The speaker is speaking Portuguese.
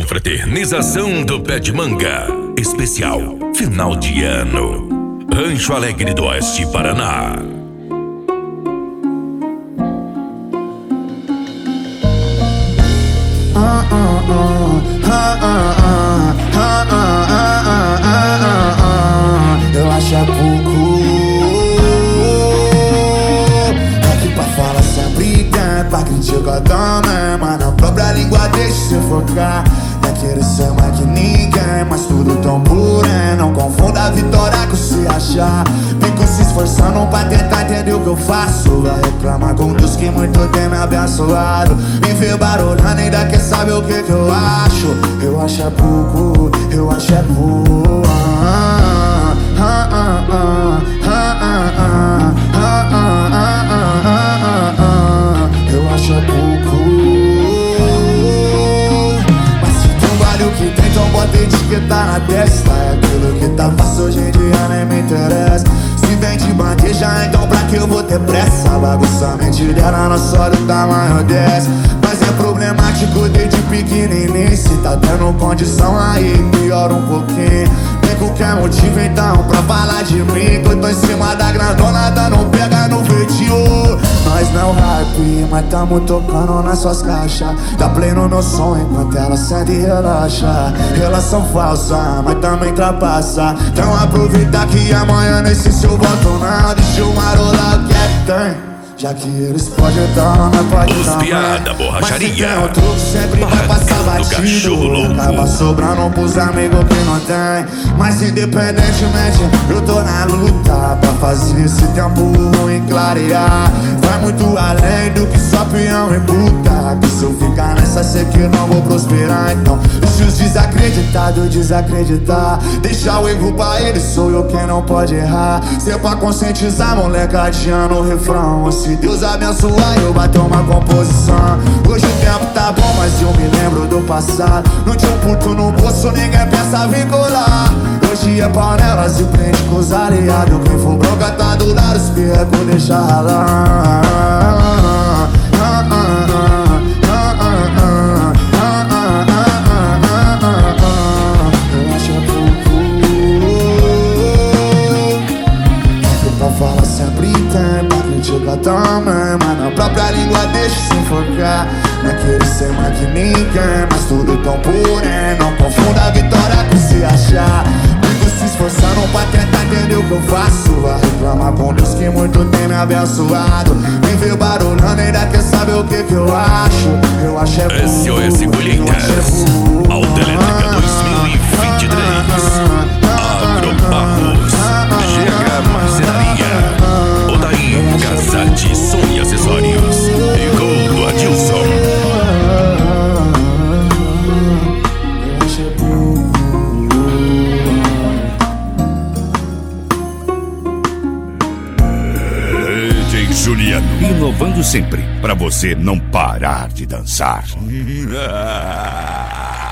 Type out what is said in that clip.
Confraternização do Pé de Manga. Especial final de ano. Rancho Alegre do Oeste, Paraná. Eu acho é pouco. Aqui pra falar sempre tem, pra criticar também, mas na própria língua deixa se focar. Não quero ser mais que ninguém, mas tudo tão porém. Não confunda a vitória com se achar. Fico se esforçando pra tentar entender o que eu faço. Vai reclamar com Deus que muito tem me abençoado. Me vê barulhando, ainda quer saber o que eu acho. Eu acho é pouco, eu acho é pouco. Eu acho é pouco. Mas se tu vale o que tem, então bota etiqueta na testa. É aquilo que tá fácil hoje em dia nem me interessa. Se vem de bandeja, então pra que eu vou ter pressa? Bagunça a mente dela, não só do tamanho dessa. Mas é problemático desde pequenininho. Se tá tendo condição aí, piora um pouquinho. Tem qualquer motivo então pra falar de mim. Que eu tô em cima da grandona, não pega no vídeo. Nós não hype, mas tamo tocando nas suas caixas. Dá play no meu som enquanto ela senta e relaxa. Relação falsa, mas também trapaça. Então aproveita que amanhã nesse seu voto não. Deixa o marolar o que é que tem. Já que eles podem dar, mas pode Os dar. piada, borracharia. Mas se tem outro que sempre vai passar batido. Acaba sobrando pros amigos que não tem. Mas independentemente, eu tô na luta pra fazer esse tempo ruim clarear. Vai muito além do que só peão e puta. Que se eu ficar nessa, sei que não vou prosperar. Então, deixa os desacreditados desacreditar. Deixa o erro pra eles, sou eu quem não pode errar. Se é pra conscientizar, molecadinha no refrão. Se Deus abençoar, eu bater uma composição. Hoje o tempo tá bom, mas eu me lembro do passado. Não tinha um puto no bolso, ninguém pensa vincular. Hoje é panelas e prende com os aliados. Quem for bronca tá do lado, os piecos deixa ralar. Eu acho é pouco. É pra falar sempre tem, pra criticar também, mas na própria língua deixa se enfocar. Não quero ser mais que ninguém, mas tudo tão porém. Não confunda a vitória com se achar. Fico se esforçando pra tentar entender o que eu faço. Vai reclamar com Deus que muito tem me abençoado. Me vê barulhando, ainda quer saber o que eu acho. Eu acho é pouco. SOS Colheitas Autoelétrica 2023. Agrobarros GH Marcenaria Odaí Casati Som e Acessórios e Gol do Adilson. DJ Juliano, inovando sempre, pra você não parar de dançar.